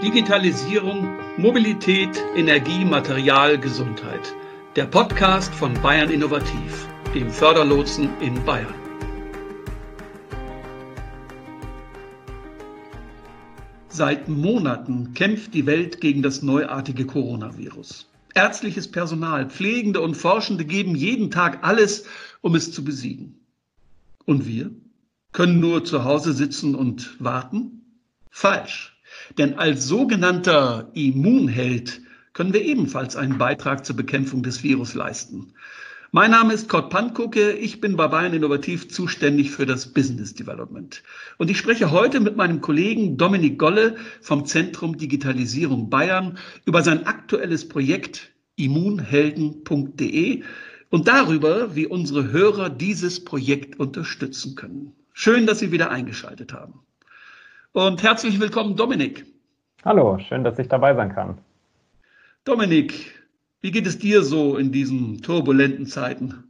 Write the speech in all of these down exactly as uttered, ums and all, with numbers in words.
Digitalisierung, Mobilität, Energie, Material, Gesundheit. Der Podcast von Bayern Innovativ, dem Förderlotsen in Bayern. Seit Monaten kämpft die Welt gegen das neuartige Coronavirus. Ärztliches Personal, Pflegende und Forschende geben jeden Tag alles, um es zu besiegen. Und wir können nur zu Hause sitzen und warten? Falsch. Denn als sogenannter Immunheld können wir ebenfalls einen Beitrag zur Bekämpfung des Virus leisten. Mein Name ist Kurt Pankucke, ich bin bei Bayern Innovativ zuständig für das Business Development. Und ich spreche heute mit meinem Kollegen Dominik Golle vom Zentrum Digitalisierung Bayern über sein aktuelles Projekt immunhelden punkt de und darüber, wie unsere Hörer dieses Projekt unterstützen können. Schön, dass Sie wieder eingeschaltet haben. Und herzlich willkommen, Dominik. Hallo, schön, dass ich dabei sein kann. Dominik, wie geht es dir so in diesen turbulenten Zeiten?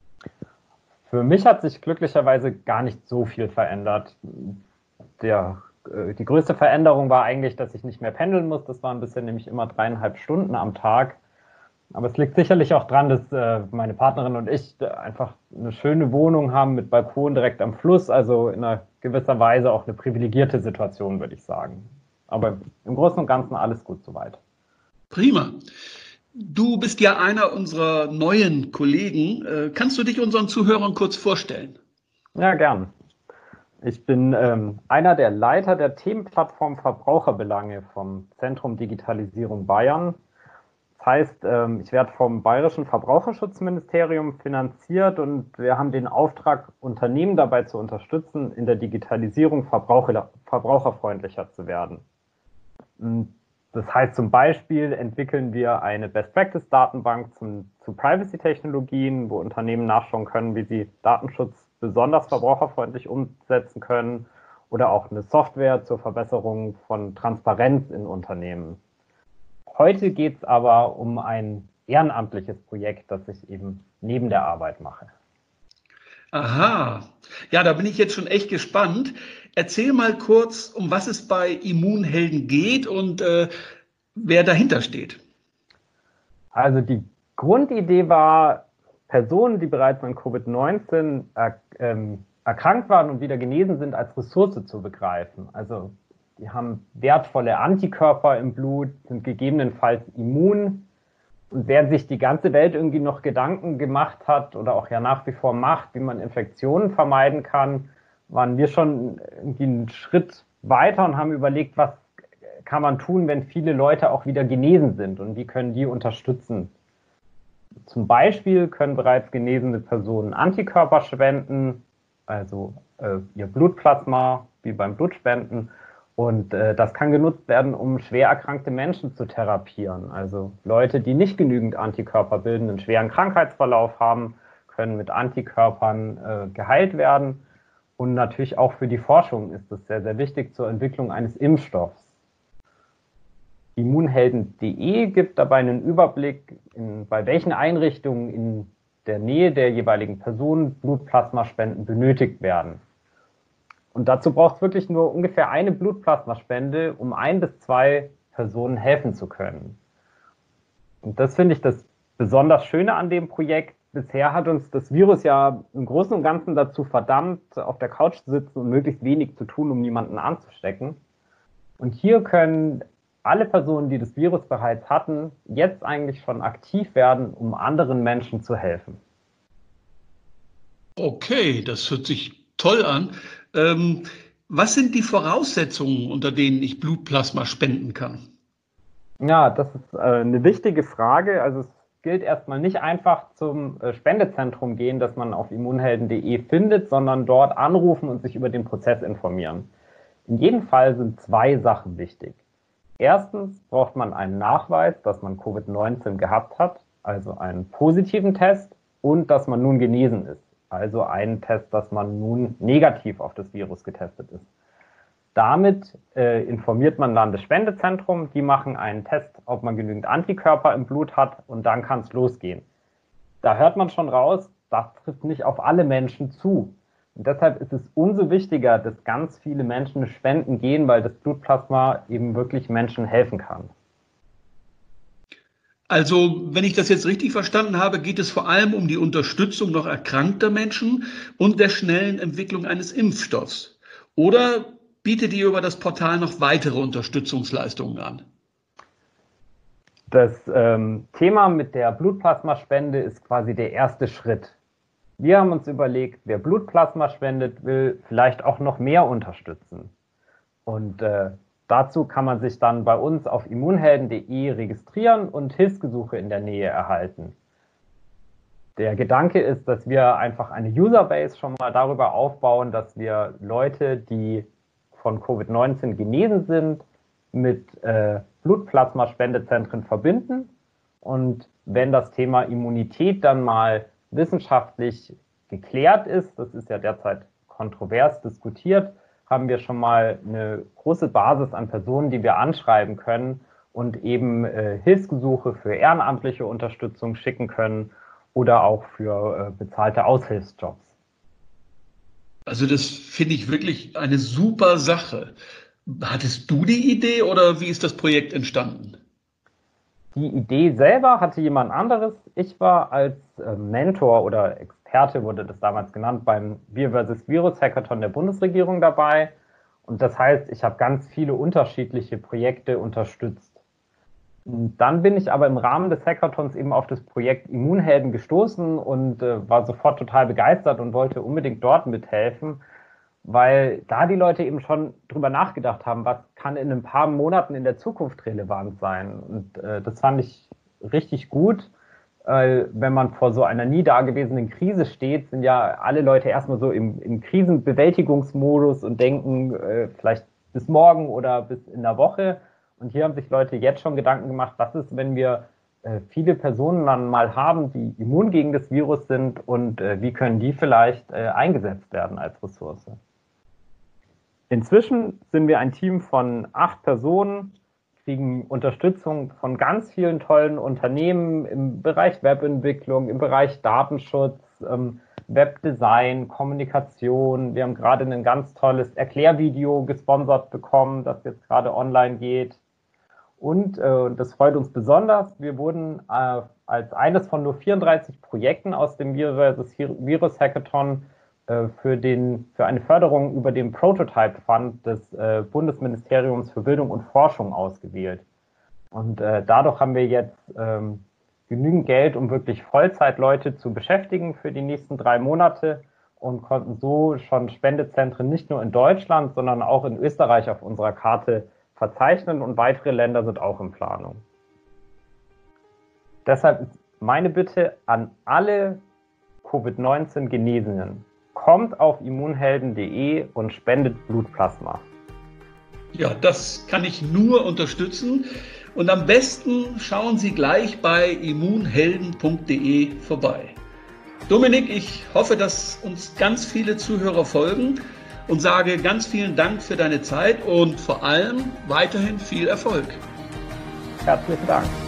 Für mich hat sich glücklicherweise gar nicht so viel verändert. Der, äh, die größte Veränderung war eigentlich, dass ich nicht mehr pendeln muss. Das waren bisher nämlich immer dreieinhalb Stunden am Tag. Aber es liegt sicherlich auch dran, dass äh, meine Partnerin und ich einfach eine schöne Wohnung haben mit Balkon direkt am Fluss. Also in einer gewisser Weise auch eine privilegierte Situation, würde ich sagen. Aber im Großen und Ganzen alles gut soweit. Prima. Du bist ja einer unserer neuen Kollegen. Äh, kannst du dich unseren Zuhörern kurz vorstellen? Ja, gern. Ich bin ähm, einer der Leiter der Themenplattform Verbraucherbelange vom Zentrum Digitalisierung Bayern. Das heißt, ähm, ich werde vom Bayerischen Verbraucherschutzministerium finanziert und wir haben den Auftrag, Unternehmen dabei zu unterstützen, in der Digitalisierung verbraucher, verbraucherfreundlicher zu werden. Das heißt zum Beispiel entwickeln wir eine Best-Practice-Datenbank zum, zu Privacy-Technologien, wo Unternehmen nachschauen können, wie sie Datenschutz besonders verbraucherfreundlich umsetzen können, oder auch eine Software zur Verbesserung von Transparenz in Unternehmen. Heute geht es aber um ein ehrenamtliches Projekt, das ich eben neben der Arbeit mache. Aha, ja, da bin ich jetzt schon echt gespannt. Erzähl mal kurz, um was es bei Immunhelden geht und äh, wer dahinter steht. Also die Grundidee war, Personen, die bereits an Covid neunzehn er, ähm, erkrankt waren und wieder genesen sind, als Ressource zu begreifen. Also die haben wertvolle Antikörper im Blut, sind gegebenenfalls immun. Und wer sich die ganze Welt irgendwie noch Gedanken gemacht hat oder auch ja nach wie vor macht, wie man Infektionen vermeiden kann, waren wir schon irgendwie einen Schritt weiter und haben überlegt, was kann man tun, wenn viele Leute auch wieder genesen sind und wie können die unterstützen. Zum Beispiel können bereits genesene Personen Antikörper spenden, also äh, ihr Blutplasma wie beim Blutspenden. Und äh, das kann genutzt werden, um schwer erkrankte Menschen zu therapieren. Also Leute, die nicht genügend Antikörper bilden, einen schweren Krankheitsverlauf haben, können mit Antikörpern äh, geheilt werden. Und natürlich auch für die Forschung ist es sehr, sehr wichtig zur Entwicklung eines Impfstoffs. immunhelden punkt de gibt dabei einen Überblick, in, bei welchen Einrichtungen in der Nähe der jeweiligen Person Blutplasmaspenden benötigt werden. Und dazu braucht es wirklich nur ungefähr eine Blutplasmaspende, um ein bis zwei Personen helfen zu können. Und das finde ich das besonders Schöne an dem Projekt. Bisher hat uns das Virus ja im Großen und Ganzen dazu verdammt, auf der Couch zu sitzen und möglichst wenig zu tun, um niemanden anzustecken. Und hier können alle Personen, die das Virus bereits hatten, jetzt eigentlich schon aktiv werden, um anderen Menschen zu helfen. Okay, das hört sich toll an. Ähm, was sind die Voraussetzungen, unter denen ich Blutplasma spenden kann? Ja, das ist äh, eine wichtige Frage. Also es gilt erstmal nicht einfach zum äh, Spendezentrum gehen, das man auf immunhelden punkt de findet, sondern dort anrufen und sich über den Prozess informieren. In jedem Fall sind zwei Sachen wichtig. Erstens braucht man einen Nachweis, dass man Covid neunzehn gehabt hat, also einen positiven Test, und dass man nun genesen ist. Also einen Test, dass man nun negativ auf das Virus getestet ist. Damit äh, informiert man dann das Spendezentrum, die machen einen Test, ob man genügend Antikörper im Blut hat, und dann kann es losgehen. Da hört man schon raus, das trifft nicht auf alle Menschen zu. Und deshalb ist es umso wichtiger, dass ganz viele Menschen spenden gehen, weil das Blutplasma eben wirklich Menschen helfen kann. Also, wenn ich das jetzt richtig verstanden habe, geht es vor allem um die Unterstützung noch erkrankter Menschen und der schnellen Entwicklung eines Impfstoffs. Oder bietet ihr über das Portal noch weitere Unterstützungsleistungen an? Das ähm, Thema mit der Blutplasmaspende ist quasi der erste Schritt. Wir haben uns überlegt, wer Blutplasma spendet, will vielleicht auch noch mehr unterstützen. Und äh, dazu kann man sich dann bei uns auf immunhelden punkt de registrieren und Hilfsgesuche in der Nähe erhalten. Der Gedanke ist, dass wir einfach eine Userbase schon mal darüber aufbauen, dass wir Leute, die von Covid neunzehn genesen sind, mit äh, Blutplasmaspendezentren verbinden. Und wenn das Thema Immunität dann mal wissenschaftlich geklärt ist, das ist ja derzeit kontrovers diskutiert, haben wir schon mal eine große Basis an Personen, die wir anschreiben können und eben äh, Hilfsgesuche für ehrenamtliche Unterstützung schicken können oder auch für äh, bezahlte Aushilfsjobs. Also das finde ich wirklich eine super Sache. Hattest du die Idee oder wie ist das Projekt entstanden? Die Idee selber hatte jemand anderes. Ich war als äh, Mentor oder Experte, wurde das damals genannt, beim Wir versus Virus Hackathon der Bundesregierung dabei. Und das heißt, ich habe ganz viele unterschiedliche Projekte unterstützt. Und dann bin ich aber im Rahmen des Hackathons eben auf das Projekt Immunhelden gestoßen und äh, war sofort total begeistert und wollte unbedingt dort mithelfen, weil da die Leute eben schon drüber nachgedacht haben, was kann in ein paar Monaten in der Zukunft relevant sein. Und äh, das fand ich richtig gut, äh, wenn man vor so einer nie dagewesenen Krise steht, sind ja alle Leute erstmal so im, im Krisenbewältigungsmodus und denken äh, vielleicht bis morgen oder bis in der Woche. Und hier haben sich Leute jetzt schon Gedanken gemacht, was ist, wenn wir äh, viele Personen dann mal haben, die immun gegen das Virus sind und äh, wie können die vielleicht äh, eingesetzt werden als Ressource. Inzwischen sind wir ein Team von acht Personen, kriegen Unterstützung von ganz vielen tollen Unternehmen im Bereich Webentwicklung, im Bereich Datenschutz, ähm, Webdesign, Kommunikation. Wir haben gerade ein ganz tolles Erklärvideo gesponsert bekommen, das jetzt gerade online geht. Und äh, das freut uns besonders. Wir wurden äh, als eines von nur vierunddreißig Projekten aus dem Wir versus Virus Hackathon äh, für, den, für eine Förderung über den Prototype Fund des äh, Bundesministeriums für Bildung und Forschung ausgewählt. Und äh, dadurch haben wir jetzt ähm, genügend Geld, um wirklich Vollzeitleute zu beschäftigen für die nächsten drei Monate und konnten so schon Spendezentren nicht nur in Deutschland, sondern auch in Österreich auf unserer Karte verzeichnen und weitere Länder sind auch in Planung. Deshalb ist meine Bitte an alle Covid neunzehn Genesenen, kommt auf immunhelden punkt de und spendet Blutplasma. Ja, das kann ich nur unterstützen. Und am besten schauen Sie gleich bei immunhelden punkt de vorbei. Dominik, ich hoffe, dass uns ganz viele Zuhörer folgen und sage ganz vielen Dank für deine Zeit und vor allem weiterhin viel Erfolg. Herzlichen Dank.